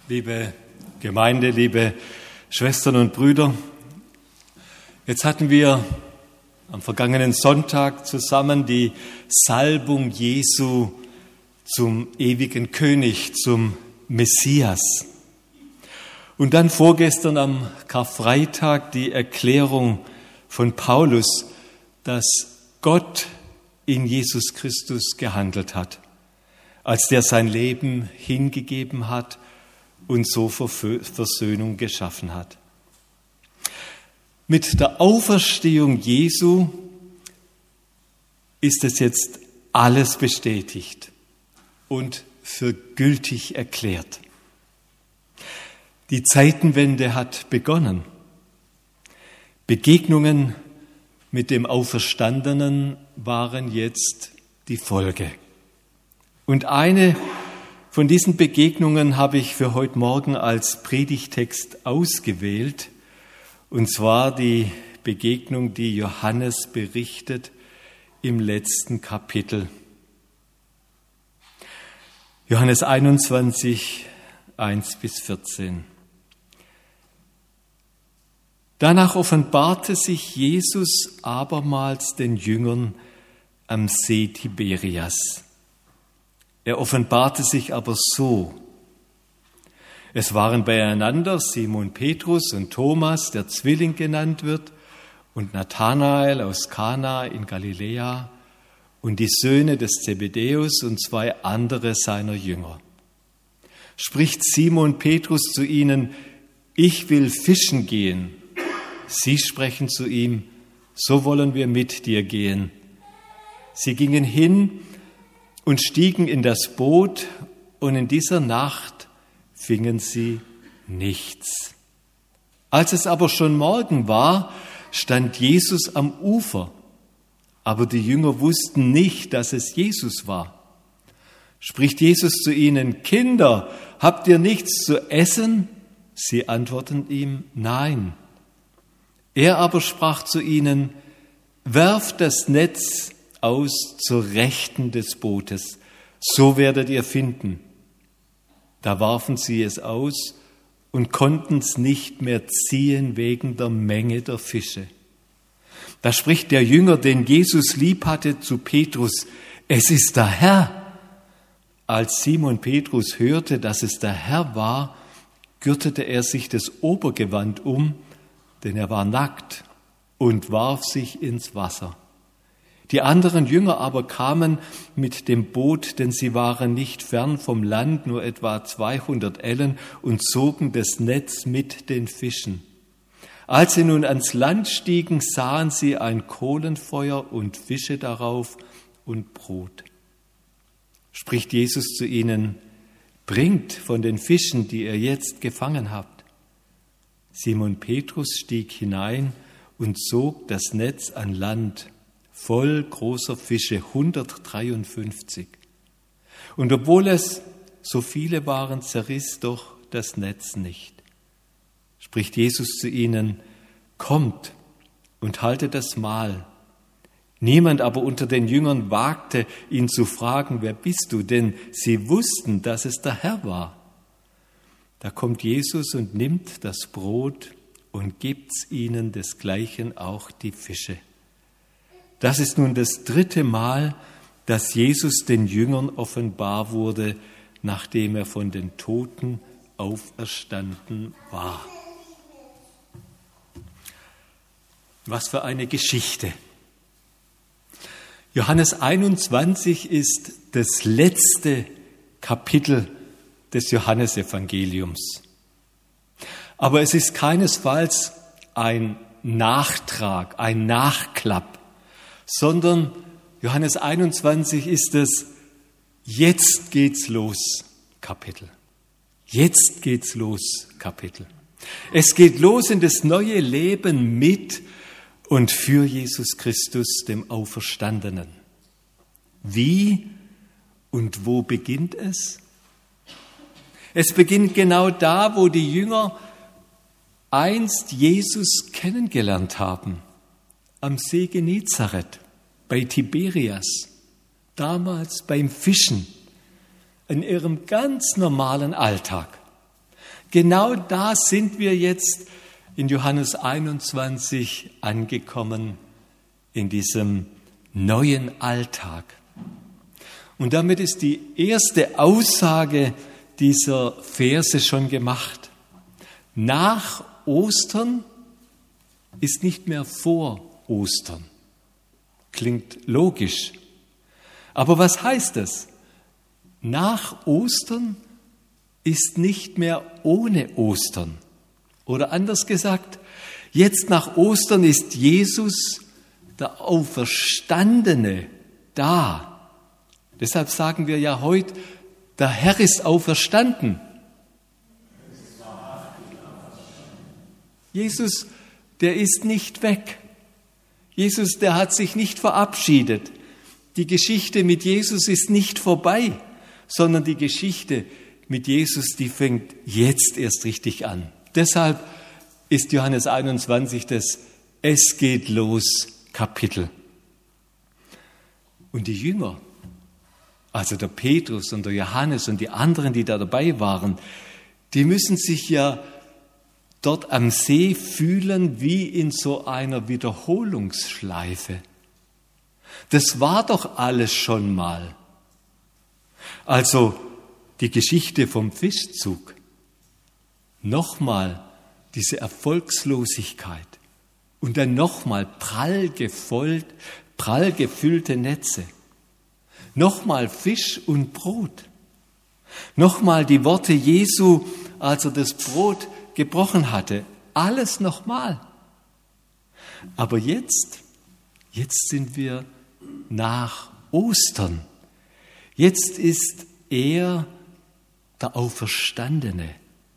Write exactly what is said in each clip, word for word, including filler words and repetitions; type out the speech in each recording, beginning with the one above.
Liebe Gemeinde, liebe Schwestern und Brüder, jetzt hatten wir am vergangenen Sonntag zusammen die Salbung Jesu zum ewigen König, zum Messias. Und dann vorgestern am Karfreitag die Erklärung von Paulus, dass Gott in Jesus Christus gehandelt hat, als der sein Leben hingegeben hat und so Versöhnung geschaffen hat. Mit der Auferstehung Jesu ist es jetzt alles bestätigt und für gültig erklärt. Die Zeitenwende hat begonnen. Begegnungen mit dem Auferstandenen waren jetzt die Folge. Und eine von diesen Begegnungen habe ich für heute Morgen als Predigtext ausgewählt, und zwar die Begegnung, die Johannes berichtet im letzten Kapitel. Johannes einundzwanzig, eins bis vierzehn. Danach offenbarte sich Jesus abermals den Jüngern am See Tiberias. Er offenbarte sich aber so. Es waren beieinander Simon Petrus und Thomas, der Zwilling genannt wird, und Nathanael aus Kana in Galiläa und die Söhne des Zebedäus und zwei andere seiner Jünger. Spricht Simon Petrus zu ihnen: Ich will fischen gehen. Sie sprechen zu ihm: So wollen wir mit dir gehen. Sie gingen hin und stiegen in das Boot, und in dieser Nacht fingen sie nichts. Als es aber schon Morgen war, stand Jesus am Ufer, aber die Jünger wussten nicht, dass es Jesus war. Spricht Jesus zu ihnen: Kinder, habt ihr nichts zu essen? Sie antworten ihm: Nein. Er aber sprach zu ihnen: Werft das Netz aus zur Rechten des Bootes, so werdet ihr finden. Da warfen sie es aus und konnten es nicht mehr ziehen wegen der Menge der Fische. Da spricht der Jünger, den Jesus lieb hatte, zu Petrus: Es ist der Herr. Als Simon Petrus hörte, dass es der Herr war, gürtete er sich das Obergewand um, denn er war nackt, und warf sich ins Wasser. Die anderen Jünger aber kamen mit dem Boot, denn sie waren nicht fern vom Land, nur etwa zweihundert Ellen, und zogen das Netz mit den Fischen. Als sie nun ans Land stiegen, sahen sie ein Kohlenfeuer und Fische darauf und Brot. Spricht Jesus zu ihnen: Bringt von den Fischen, die ihr jetzt gefangen habt. Simon Petrus stieg hinein und zog das Netz an Land, voll großer Fische, hundertdreiundfünfzig. Und obwohl es so viele waren, zerriss doch das Netz nicht. Spricht Jesus zu ihnen: Kommt und haltet das Mahl. Niemand aber unter den Jüngern wagte, ihn zu fragen: Wer bist du? Denn sie wussten, dass es der Herr war. Da kommt Jesus und nimmt das Brot und gibt's ihnen, desgleichen auch die Fische. Das ist nun das dritte Mal, dass Jesus den Jüngern offenbar wurde, nachdem er von den Toten auferstanden war. Was für eine Geschichte! Johannes einundzwanzig ist das letzte Kapitel des Johannesevangeliums. Aber es ist keinesfalls ein Nachtrag, ein Nachklapp, sondern Johannes einundzwanzig ist das Jetzt geht's los Kapitel. Jetzt geht's los Kapitel. Es geht los in das neue Leben mit und für Jesus Christus, dem Auferstandenen. Wie und wo beginnt es? Es beginnt genau da, wo die Jünger einst Jesus kennengelernt haben, am See Genezareth, bei Tiberias, damals beim Fischen, in ihrem ganz normalen Alltag. Genau da sind wir jetzt in Johannes einundzwanzig angekommen, in diesem neuen Alltag. Und damit ist die erste Aussage dieser Verse schon gemacht. Nach Ostern ist nicht mehr vor Ostern. Klingt logisch. Aber was heißt das? Nach Ostern ist nicht mehr ohne Ostern. Oder anders gesagt, jetzt nach Ostern ist Jesus, der Auferstandene, da. Deshalb sagen wir ja heute, der Herr ist auferstanden. Jesus, der ist nicht weg. Jesus, der hat sich nicht verabschiedet. Die Geschichte mit Jesus ist nicht vorbei, sondern die Geschichte mit Jesus, die fängt jetzt erst richtig an. Deshalb ist Johannes einundzwanzig das Es geht los Kapitel. Und die Jünger, also der Petrus und der Johannes und die anderen, die da dabei waren, die müssen sich ja dort am See fühlen wie in so einer Wiederholungsschleife. Das war doch alles schon mal. Also die Geschichte vom Fischzug. Nochmal diese Erfolgslosigkeit und dann nochmal prall gefüllt, prall gefüllte Netze. Nochmal Fisch und Brot. Nochmal die Worte Jesu, als er das Brot gebrochen hatte. Alles nochmal. Aber jetzt, jetzt sind wir nach Ostern. Jetzt ist er der Auferstandene.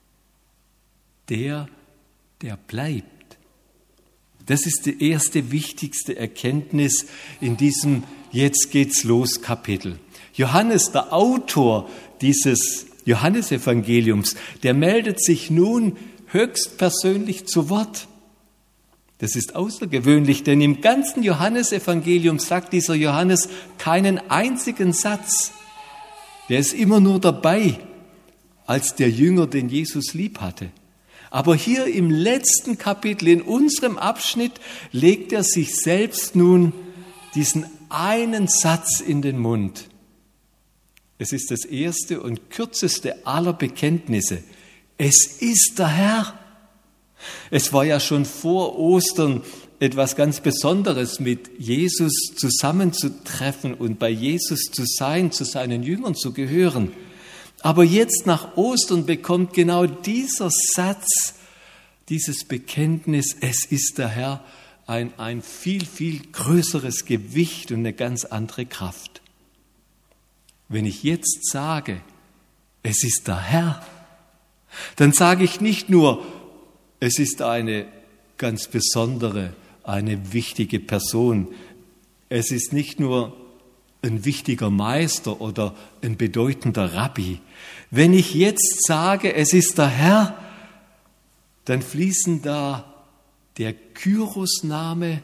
Der, der bleibt. Das ist die erste wichtigste Erkenntnis in diesem Jetzt geht's los Kapitel. Johannes, der Autor dieses Johannesevangeliums, der meldet sich nun höchstpersönlich zu Wort. Das ist außergewöhnlich, denn im ganzen Johannesevangelium sagt dieser Johannes keinen einzigen Satz. Der ist immer nur dabei, als der Jünger, den Jesus lieb hatte. Aber hier im letzten Kapitel, in unserem Abschnitt, legt er sich selbst nun diesen einen Satz in den Mund. Es ist das erste und kürzeste aller Bekenntnisse. Es ist der Herr. Es war ja schon vor Ostern etwas ganz Besonderes, mit Jesus zusammenzutreffen und bei Jesus zu sein, zu seinen Jüngern zu gehören. Aber jetzt nach Ostern bekommt genau dieser Satz, dieses Bekenntnis, es ist der Herr, ein, ein viel, viel größeres Gewicht und eine ganz andere Kraft. Wenn ich jetzt sage, es ist der Herr, dann sage ich nicht nur, es ist eine ganz besondere, eine wichtige Person. Es ist nicht nur ein wichtiger Meister oder ein bedeutender Rabbi. Wenn ich jetzt sage, es ist der Herr, dann fließen da der Kyros-Name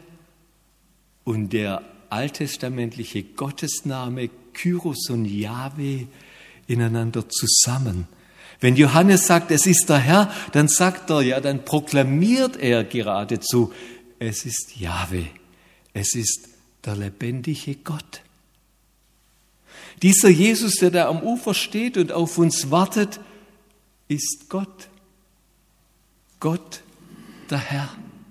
und der alttestamentliche Gottesname Kyros und Jahwe ineinander zusammen. Wenn Johannes sagt, es ist der Herr, dann sagt er, ja, dann proklamiert er geradezu, es ist Jahwe, es ist der lebendige Gott. Dieser Jesus, der da am Ufer steht und auf uns wartet, ist Gott. Gott, der Herr.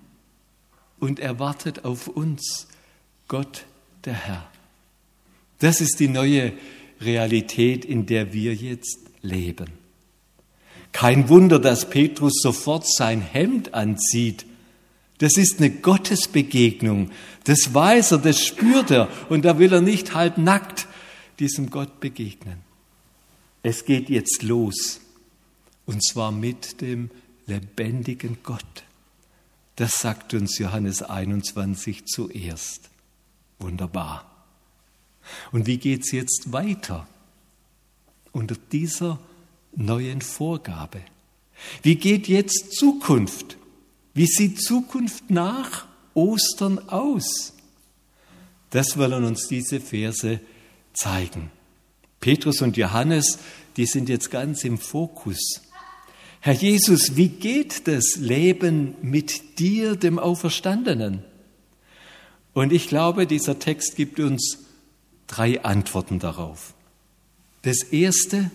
Und er wartet auf uns, Gott, der Herr. Das ist die neue Realität, in der wir jetzt leben. Kein Wunder, dass Petrus sofort sein Hemd anzieht. Das ist eine Gottesbegegnung. Das weiß er, das spürt er. Und da will er nicht halbnackt diesem Gott begegnen. Es geht jetzt los. Und zwar mit dem lebendigen Gott. Das sagt uns Johannes einundzwanzig zuerst. Wunderbar. Und wie geht's jetzt weiter? Unter dieser neuen Vorgabe. Wie geht jetzt Zukunft? Wie sieht Zukunft nach Ostern aus? Das wollen uns diese Verse zeigen. Petrus und Johannes, die sind jetzt ganz im Fokus. Herr Jesus, wie geht das Leben mit dir, dem Auferstandenen? Und ich glaube, dieser Text gibt uns drei Antworten darauf. Das erste,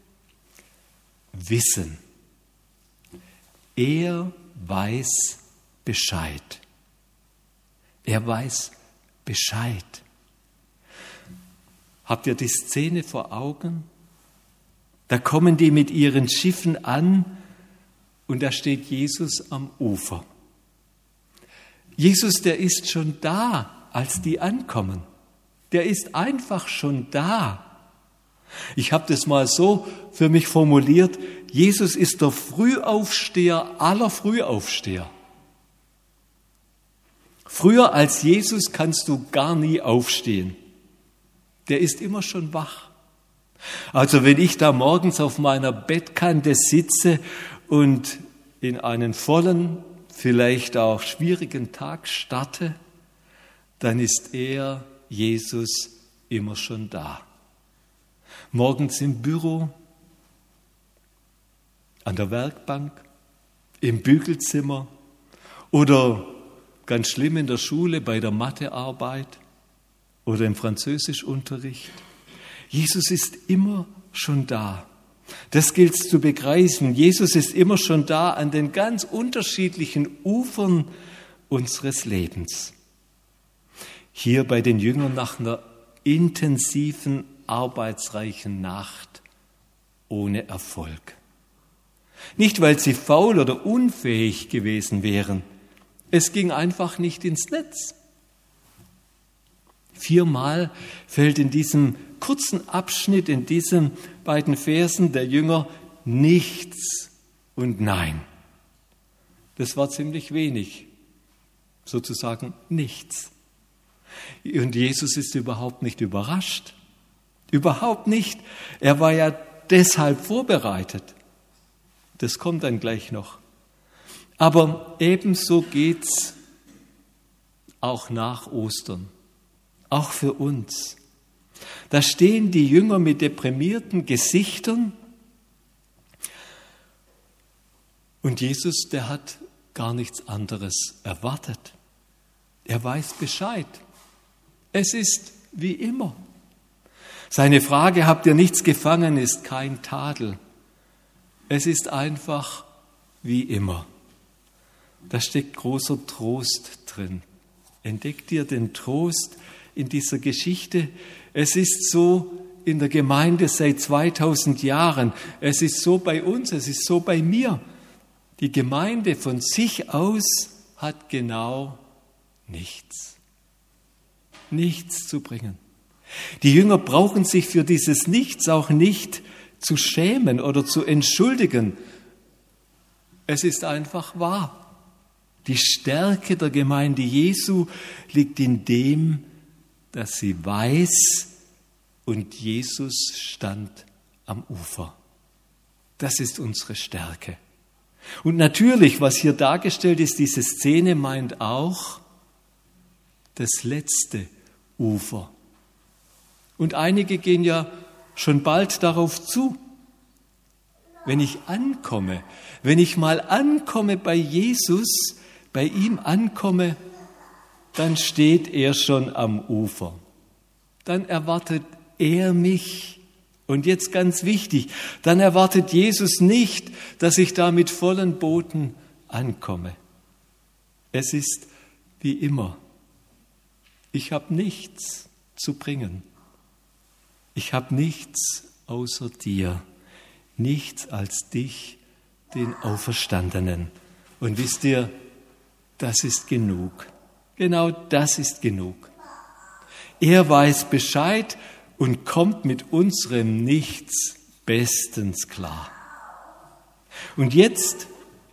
Wissen. Er weiß Bescheid. Er weiß Bescheid. Habt ihr die Szene vor Augen? Da kommen die mit ihren Schiffen an und da steht Jesus am Ufer. Jesus, der ist schon da, als die ankommen. Der ist einfach schon da. Ich habe das mal so für mich formuliert, Jesus ist der Frühaufsteher aller Frühaufsteher. Früher als Jesus kannst du gar nie aufstehen. Der ist immer schon wach. Also wenn ich da morgens auf meiner Bettkante sitze und in einen vollen, vielleicht auch schwierigen Tag starte, dann ist er, Jesus, immer schon da. Morgens im Büro, an der Werkbank, im Bügelzimmer oder ganz schlimm in der Schule bei der Mathearbeit oder im Französischunterricht. Jesus ist immer schon da. Das gilt zu begreifen. Jesus ist immer schon da an den ganz unterschiedlichen Ufern unseres Lebens. Hier bei den Jüngern nach einer intensiven, arbeitsreichen Nacht ohne Erfolg. Nicht, weil sie faul oder unfähig gewesen wären. Es ging einfach nicht ins Netz. Viermal fällt in diesem kurzen Abschnitt, in diesen beiden Versen der Jünger nichts und nein. Das war ziemlich wenig, sozusagen nichts. Und Jesus ist überhaupt nicht überrascht. Überhaupt nicht. Er war ja deshalb vorbereitet. Das kommt dann gleich noch. Aber ebenso geht's auch nach Ostern. Auch für uns. Da stehen die Jünger mit deprimierten Gesichtern und Jesus, der hat gar nichts anderes erwartet. Er weiß Bescheid. Es ist wie immer. Seine Frage, habt ihr nichts gefangen, ist kein Tadel. Es ist einfach wie immer. Da steckt großer Trost drin. Entdeckt ihr den Trost in dieser Geschichte? Es ist so in der Gemeinde seit zweitausend Jahren. Es ist so bei uns, es ist so bei mir. Die Gemeinde von sich aus hat genau nichts. Nichts zu bringen. Die Jünger brauchen sich für dieses Nichts auch nicht zu schämen oder zu entschuldigen. Es ist einfach wahr. Die Stärke der Gemeinde Jesu liegt in dem, dass sie weiß und Jesus stand am Ufer. Das ist unsere Stärke. Und natürlich, was hier dargestellt ist, diese Szene meint auch das letzte Ufer. Und einige gehen ja schon bald darauf zu. Wenn ich ankomme, wenn ich mal ankomme bei Jesus, bei ihm ankomme, dann steht er schon am Ufer. Dann erwartet er mich. Und jetzt ganz wichtig, dann erwartet Jesus nicht, dass ich da mit vollen Booten ankomme. Es ist wie immer. Ich habe nichts zu bringen. Ich habe nichts außer dir, nichts als dich, den Auferstandenen. Und wisst ihr, das ist genug. Genau das ist genug. Er weiß Bescheid und kommt mit unserem Nichts bestens klar. Und jetzt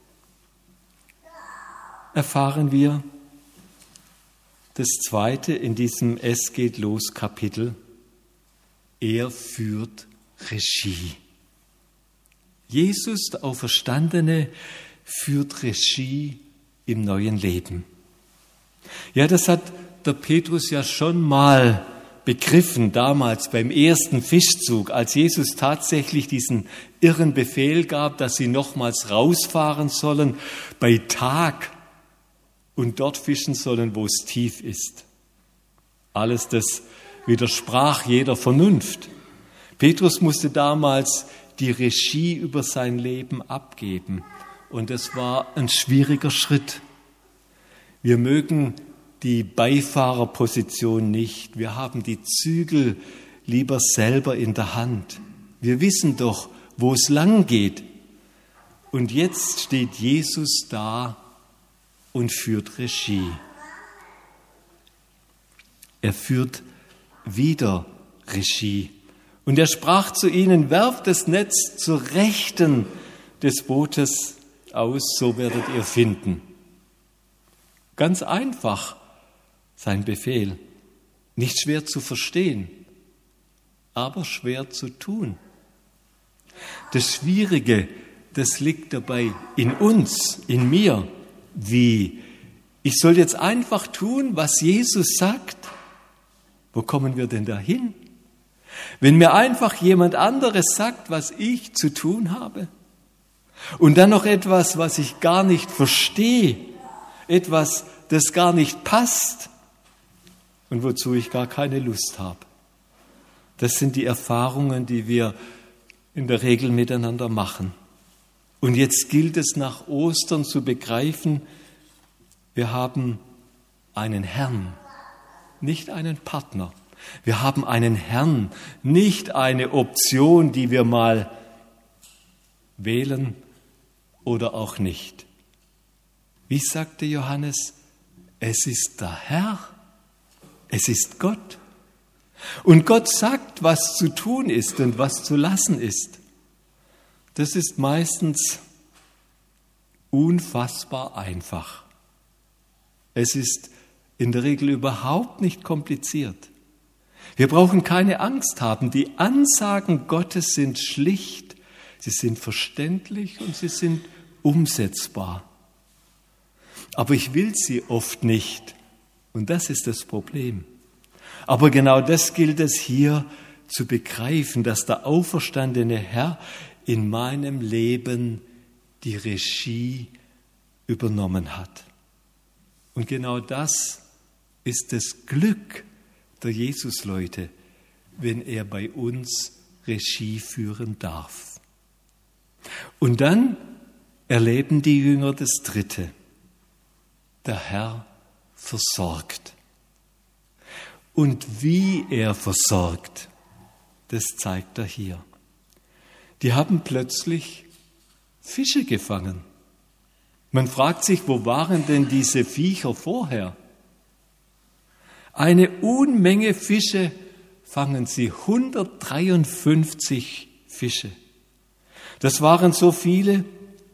erfahren wir das Zweite in diesem Es geht los Kapitel. Er führt Regie. Jesus, der Auferstandene, führt Regie im neuen Leben. Ja, das hat der Petrus ja schon mal begriffen damals beim ersten Fischzug, als Jesus tatsächlich diesen irren Befehl gab, dass sie nochmals rausfahren sollen bei Tag und dort fischen sollen, wo es tief ist. Alles das widersprach jeder Vernunft. Petrus musste damals die Regie über sein Leben abgeben und es war ein schwieriger Schritt. Wir mögen die Beifahrerposition nicht. Wir haben die Zügel lieber selber in der Hand. Wir wissen doch, wo es lang geht. Und jetzt steht Jesus da und führt Regie. Er führt wieder Regie. Und er sprach zu ihnen, werft das Netz zur Rechten des Bootes aus, so werdet ihr finden. Ganz einfach. Sein Befehl, nicht schwer zu verstehen, aber schwer zu tun. Das Schwierige, das liegt dabei in uns, in mir. Wie? Ich soll jetzt einfach tun, was Jesus sagt? Wo kommen wir denn dahin? Wenn mir einfach jemand anderes sagt, was ich zu tun habe und dann noch etwas, was ich gar nicht verstehe, etwas, das gar nicht passt, und wozu ich gar keine Lust habe. Das sind die Erfahrungen, die wir in der Regel miteinander machen. Und jetzt gilt es nach Ostern zu begreifen, wir haben einen Herrn, nicht einen Partner. Wir haben einen Herrn, nicht eine Option, die wir mal wählen oder auch nicht. Wie sagte Johannes, es ist der Herr. Es ist Gott. Und Gott sagt, was zu tun ist und was zu lassen ist. Das ist meistens unfassbar einfach. Es ist in der Regel überhaupt nicht kompliziert. Wir brauchen keine Angst haben. Die Ansagen Gottes sind schlicht, sie sind verständlich und sie sind umsetzbar. Aber ich will sie oft nicht. Und das ist das Problem. Aber genau das gilt es hier zu begreifen, dass der auferstandene Herr in meinem Leben die Regie übernommen hat. Und genau das ist das Glück der Jesusleute, wenn er bei uns Regie führen darf. Und dann erleben die Jünger das Dritte. Der Herr versorgt. Und wie er versorgt, das zeigt er hier. Die haben plötzlich Fische gefangen. Man fragt sich, wo waren denn diese Viecher vorher? Eine Unmenge Fische fangen sie, hundertdreiundfünfzig Fische. Das waren so viele,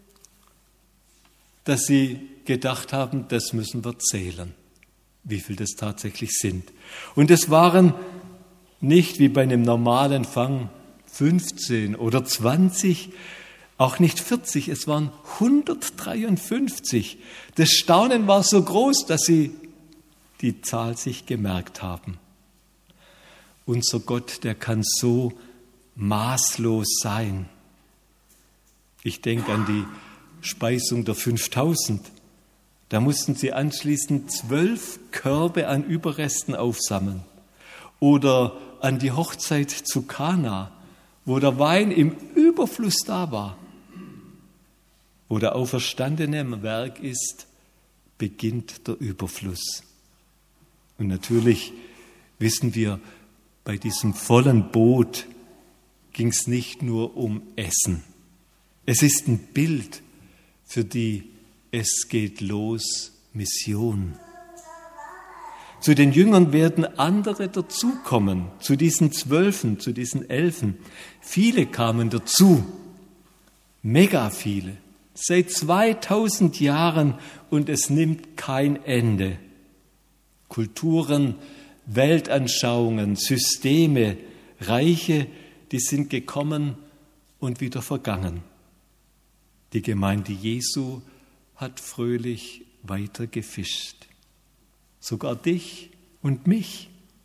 dass sie gedacht haben, das müssen wir zählen, wie viel das tatsächlich sind. Und es waren nicht wie bei einem normalen Fang fünfzehn oder zwanzig, auch nicht vierzig, es waren hundertdreiundfünfzig. Das Staunen war so groß, dass sie die Zahl sich gemerkt haben. Unser Gott, der kann so maßlos sein. Ich denke an die Speisung der fünftausend. Da mussten sie anschließend zwölf Körbe an Überresten aufsammeln. Oder an die Hochzeit zu Kana, wo der Wein im Überfluss da war. Wo der Auferstandene im Werk ist, beginnt der Überfluss. Und natürlich wissen wir, bei diesem vollen Boot ging es nicht nur um Essen. Es ist ein Bild für die Es geht los Mission. Zu den Jüngern werden andere dazukommen, zu diesen Zwölfen, zu diesen Elfen. Viele kamen dazu, mega viele, seit zweitausend Jahren und es nimmt kein Ende. Kulturen, Weltanschauungen, Systeme, Reiche, die sind gekommen und wieder vergangen. Die Gemeinde Jesu hat fröhlich weiter gefischt. Sogar dich und mich.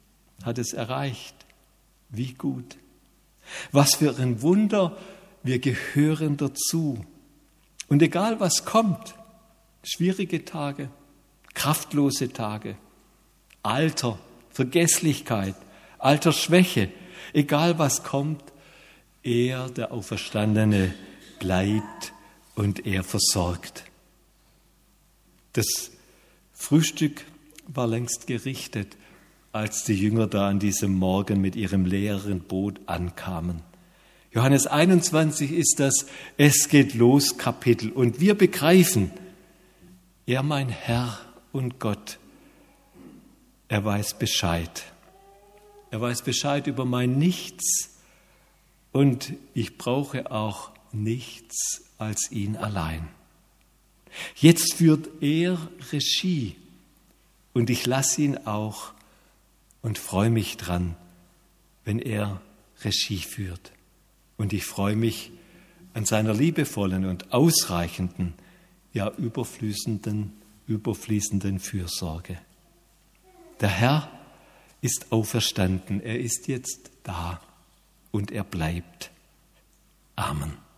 hat es erreicht. Wie gut. Was für ein Wunder, wir gehören dazu. Und egal was kommt, schwierige Tage, kraftlose Tage, Alter, Vergesslichkeit, Altersschwäche, egal was kommt, er, der Auferstandene, bleibt und er versorgt. Das Frühstück war längst gerichtet, als die Jünger da an diesem Morgen mit ihrem leeren Boot ankamen. Johannes einundzwanzig ist das Es geht los Kapitel und wir begreifen, er mein Herr und Gott, er weiß Bescheid. Er weiß Bescheid über mein Nichts und ich brauche auch nichts als ihn allein. Jetzt führt er Regie und ich lasse ihn auch und freue mich dran, wenn er Regie führt. Und ich freue mich an seiner liebevollen und ausreichenden, ja überfließenden, überfließenden Fürsorge. Der Herr ist auferstanden, er ist jetzt da und er bleibt. Amen.